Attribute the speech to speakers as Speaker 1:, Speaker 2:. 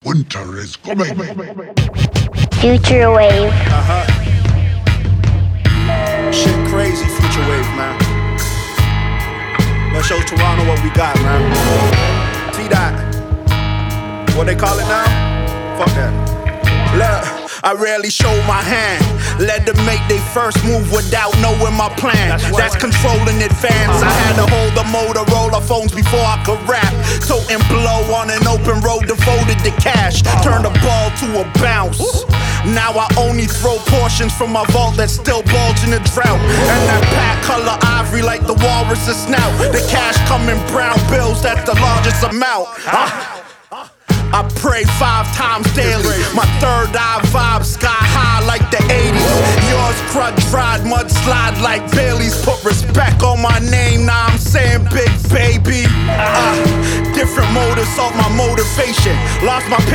Speaker 1: Winter is coming.
Speaker 2: Future Wave.
Speaker 3: Shit crazy, Future Wave, man. Let's show Toronto what we got, man. T-Dot. What they call it now? Fuck that. Look, I rarely show my hand. Let them make their first move without knowing my plan. That's control in advance. I had to hold the Motorola phones before I could rap. Tote and blow on an open road devoted to cash. Turn the ball to a bounce. Now I only throw portions from my vault that still bulge in the drought. And that pack color ivory like the walrus' snout. The cash come in brown bills, that's the largest amount. I pray 5 times daily. My third eye vibe sky high like the 80s. Yours crud dried, mudslide like Bailey's. Put respect on my name, now I'm saying big baby. Different motives of my motivation. Lost my